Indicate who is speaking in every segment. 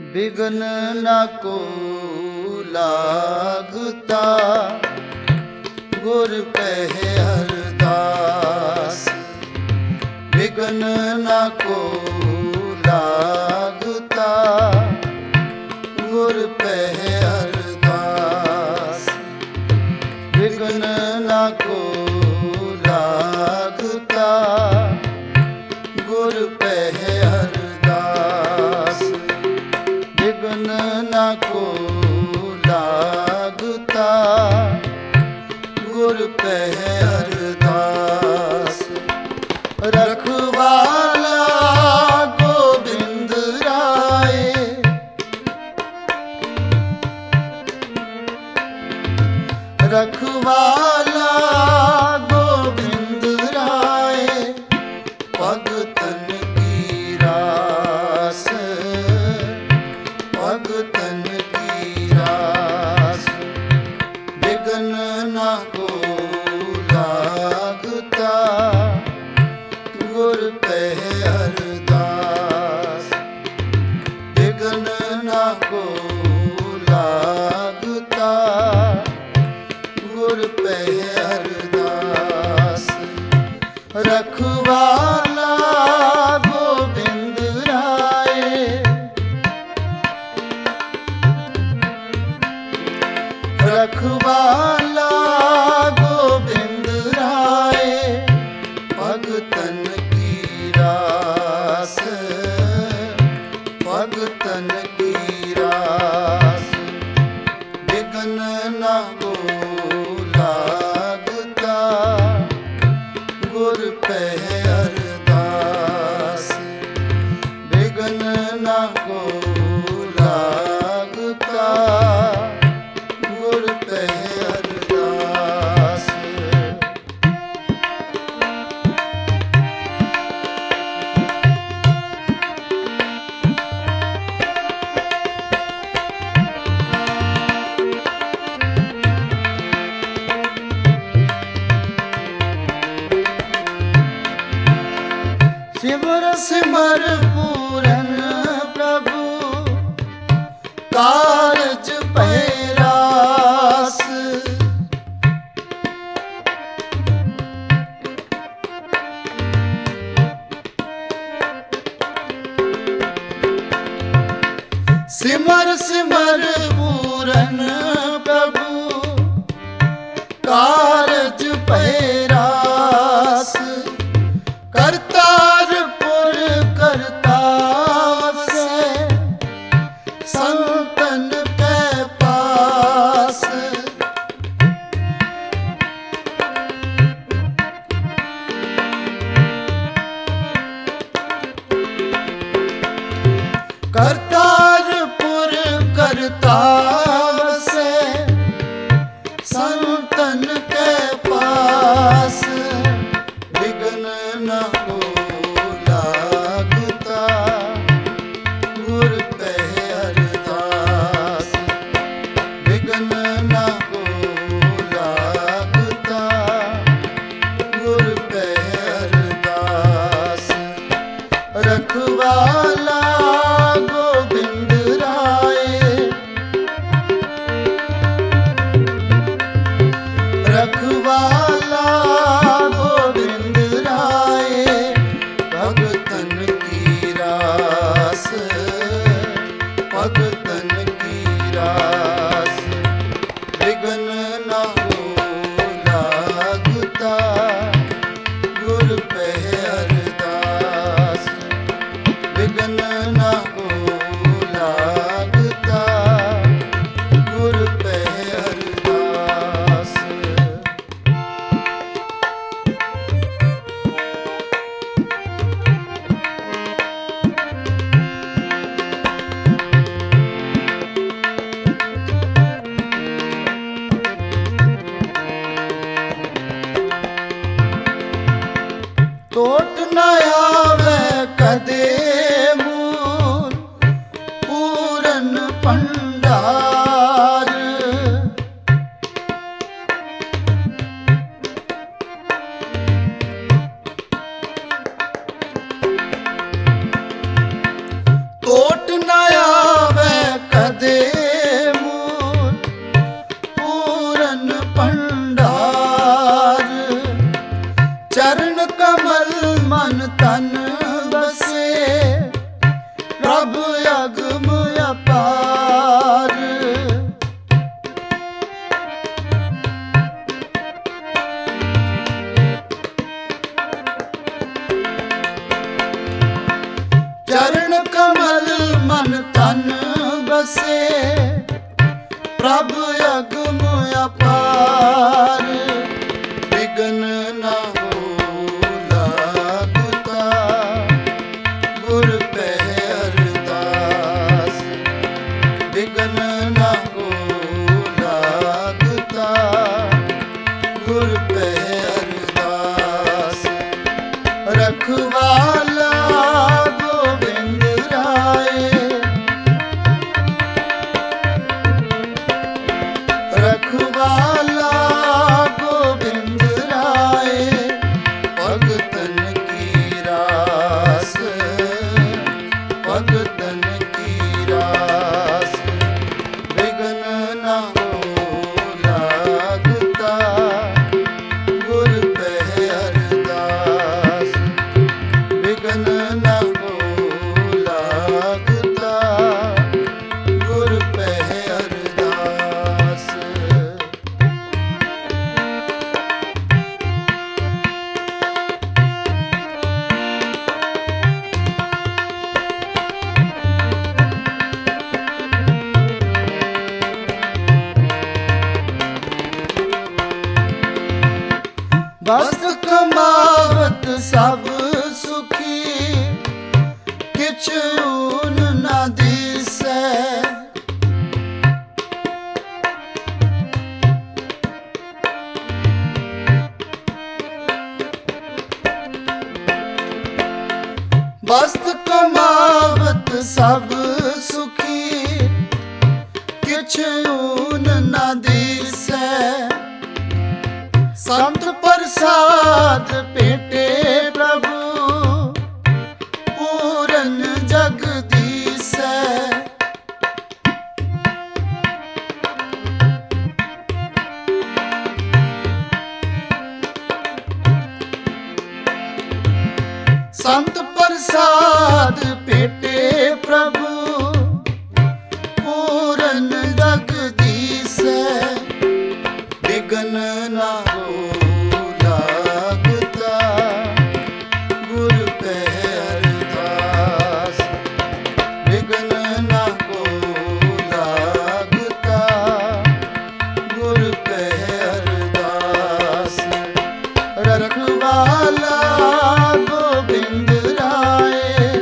Speaker 1: बिघन न को लागता, गुर कहे हरदास। बिघन न को लागता, गुर कहे हरदास। बिघन न को लागता, गुर कहे हरदास। बिघन न को लागता, गुर कहे हरदास। रखवाला गोविंद राय, रखवाला गोविंद राय। भगतन की रास, भगतन की रास। बिघन न को लागता, गुर कहे हरदास। बिघन न को लागता, गुर कहे हरदास। रखवाला गोविंद राय, रखवाला गोविंद राय। भगतन की रास, भगतन की रास। बिघन न को लागता, गुर कहे हरदास। बिघन न को लागता, गुर कहे हरदास। सिमर सिमर पूरन प्रभु, कारज पैरास। सिमर सिमर पूरन प्रभु, कारज पैरास। करतारपुर करतार से, संतन के पास। करतारपुर करतार से, संतन के पास। बिघन न को लागता, गुर कहे हरदास। बिघन न को लागता, गुर कहे हरदास। रखवाला गोविंद राय, रखवाला गोविंद राय। भगतन की रास, भगतन की रास। बिघन न को लागता, गुर कहे हरदास। बिघन न को लागता, गुर कहे हरदास। टोट न आवे कदे मुँह, कमल मन तन बसे, प्रभ अगम अपार, विघन न हो लागता, गुर पै अरदास, विघन न हो लागता, गुर पै अरदास। रखवाला गोबिंद राय, रखवाला गोबिंद राय, भगतन की रास, भगतन की रास, विघन न हो लागता, गुर पै अरदास, विघन न हो लागता, गुर पै अरदास। बस कमावत सब सुखी, किछ ऊन न दिसै, बस कमावत सब सुखी, किछ ऊन न दिसै, संत प्रसाद पेटे प्रभु, पूरन जगदीसै, संत प्रसाद पेटे प्रभु, पूरन जगदीसै, विघन न हो लागता, गुर पै अरदास, विघन न हो लागता, गुर पै अरदास। रखवाला गोबिंद राय,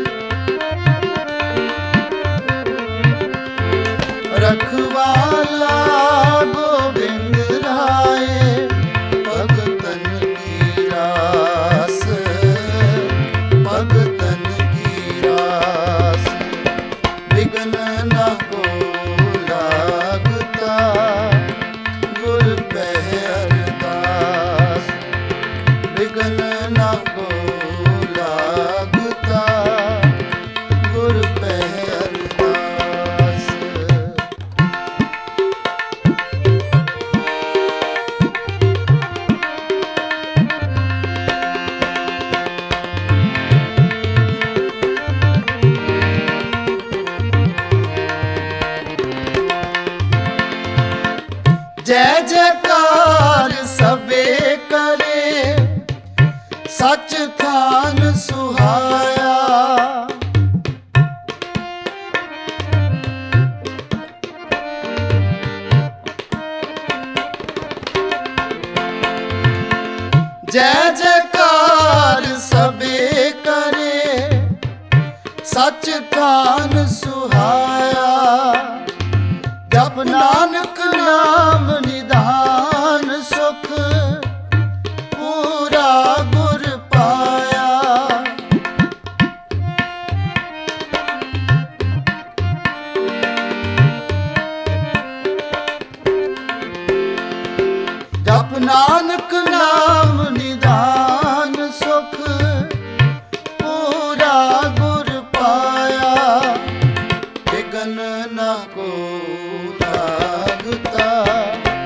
Speaker 1: रखवाला गोबिंद राय, भगतन की रास, भगतन की रास, विघन न हो लागता, गुर पै अरदास, विघन न हो लागता, गुर पै अरदास। जय जयकार सबे करे, सच खान सुहाया, जय जयकार सबे करे, सच खान सुहाया, जप नानक नाम निधान सुख, पूरा गुर पाया, जप नानक नाम निधान सुख, पूरा गुर पाया, विघन न को लागता,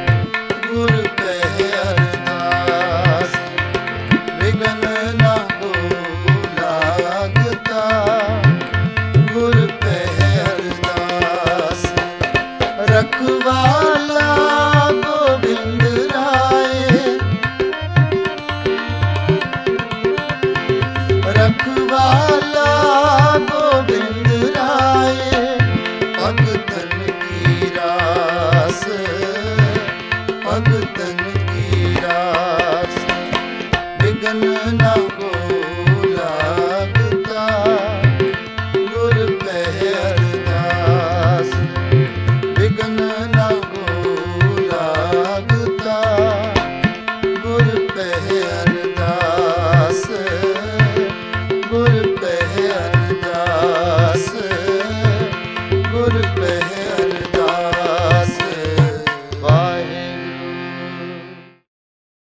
Speaker 1: गुर कहे